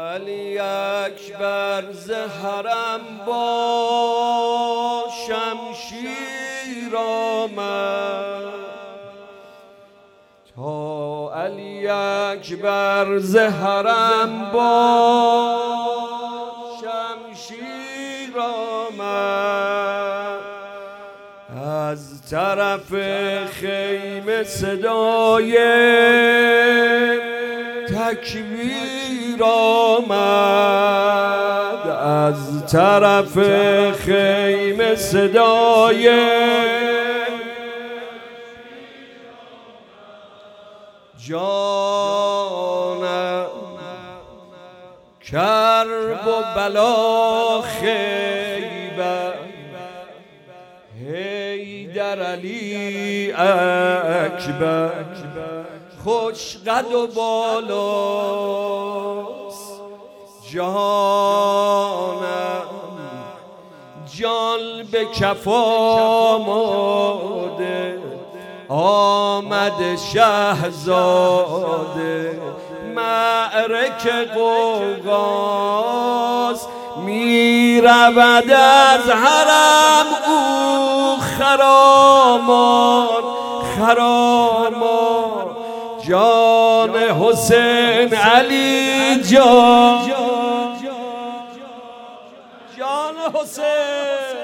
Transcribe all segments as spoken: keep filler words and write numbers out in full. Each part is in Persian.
علی اکبر ز حرم با شمشیر آمد، تا علی اکبر ز حرم با شمشیر آمد، از طرف خیمه صدای تکبیر آمد، از طرف خیمه صدای جانم کرب و بلا خیبر حیدر علی اکبر، خوش قد و بالاست جانم، جان به کف آماده، آمد شهزاده، معرکه غوغاست، می رود از حرم او خرامان خرامان، جان حسین علی جان، جان حسین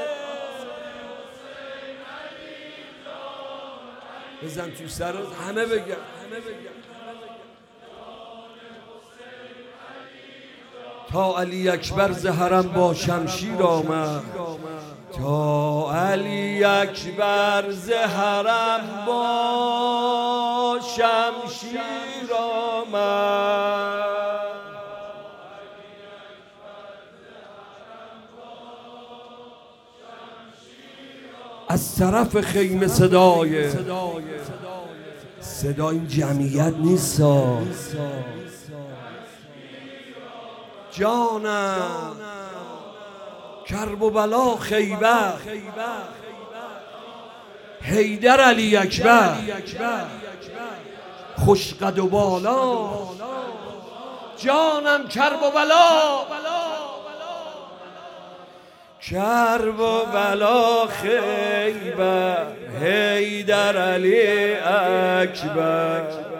بزن تو سرت همه بگن همه بگن، تا علی اکبر ز حرم با شمشیر آمد، تا علی اکبر ز حرم با شمشیر آمد، از طرف خیمه صدای صدا این جمعیت نیست، جانم کرب و بلا خیبر حیدر علی اکبر، خوش قد و بالا جانم کرب و بلا کرب و بلا خیبر حیدر علی اکبر،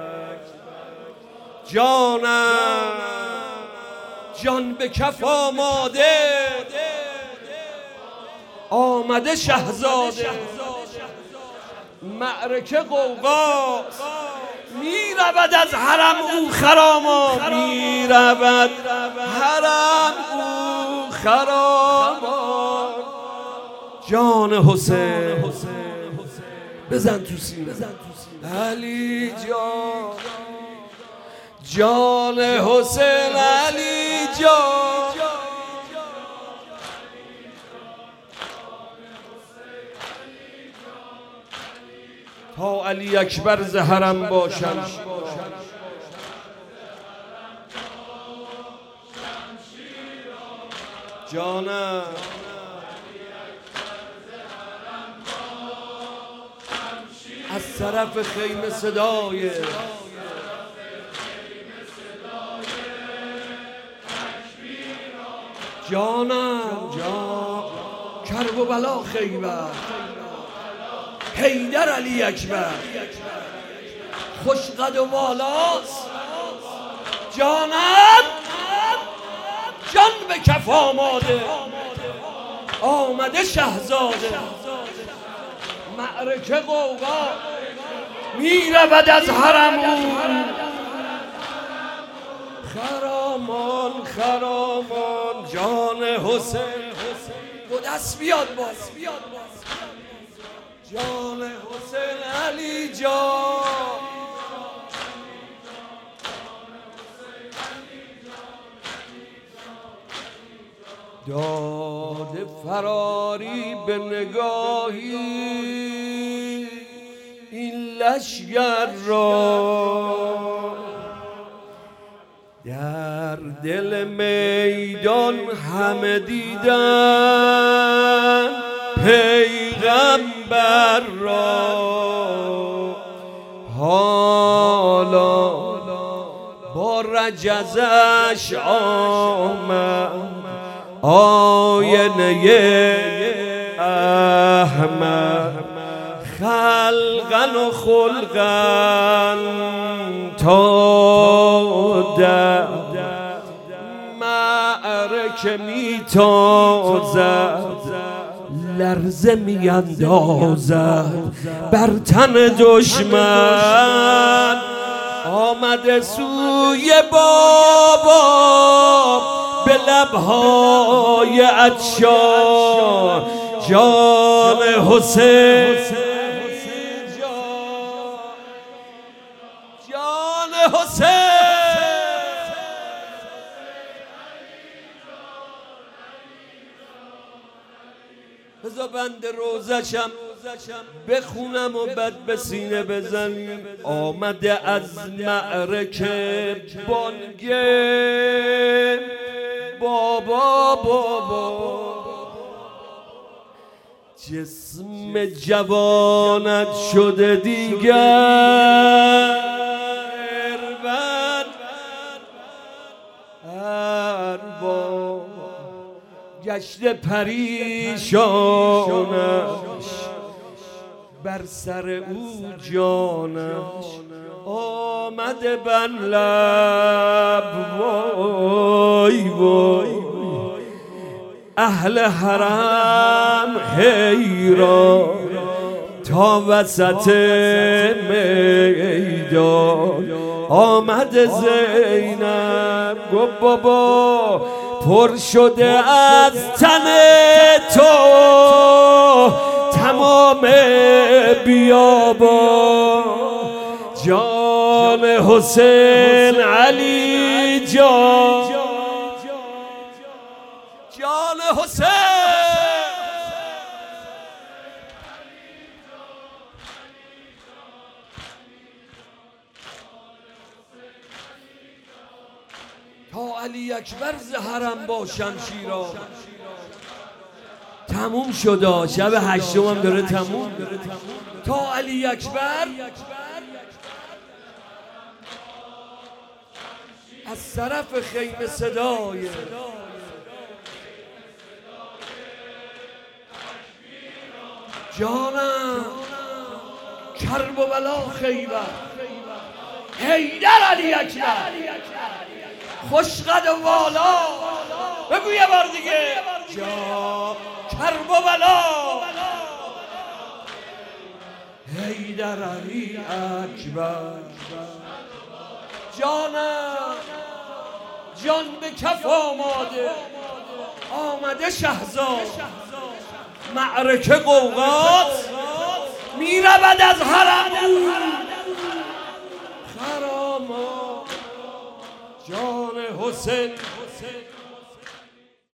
جانم جان به کف آماده، آمده شهزاده، معرکه غوغاست، می رود از حرم او خرامان، می رود حرم او خرامان، جان حسین بزن تو سینه علی جان، جان حسین علی جان، تا علی اکبر ز حرم با شمشیر، جانم از طرف خیمه صدای جانم جان کرب و بلا خیبر حیدر علی اکبر، خوش قد و بالاست جانم، جان به کف آماده، آمده شهزاده، معرکه غوغا، می رود از حرم او خرامان خرامان، جان حسین دو دست بیاد باز، جان حسین علی جان، داده فراری به نگاهی این لشگر را، در دل میدان همه دیدن پیغمبر را، حالا با عجزش آمد آینه احمد خلقن و خلقن تا در معرکه می تازد لرزه می اندازد بر تن دشمن آمده سوی بابا به لبهای عطشان جان حسین جان حسین بذار بند روزشم بخونم و بد به سینه بزنیم. آمده از معرکه بانگه بابا بابا جسم جوانت شده دیگر اربا گشت پریشانش بر سر او جانش آمده بر لب وای وای اهل حرم حیران تا وسط میدان آمده زینب گفت بابا پر شده از تن تو تمام بیابان جان حسین علی جان جان حسین تا علی اکبر ز حرم با شمشیرا تموم شد. شب هشتم هم داره تموم. تا علی اکبر از طرف خیمه صدای جانم کرب و بلا خیبر حیدر علی اکبر خوشقد و والا بگو یه بار دیگه جا کرب و بلا حیدر علی اکبر جانم جان به کف آماده آمده شهزاد معرکه قوقات می رود از حرم خراما جان حسین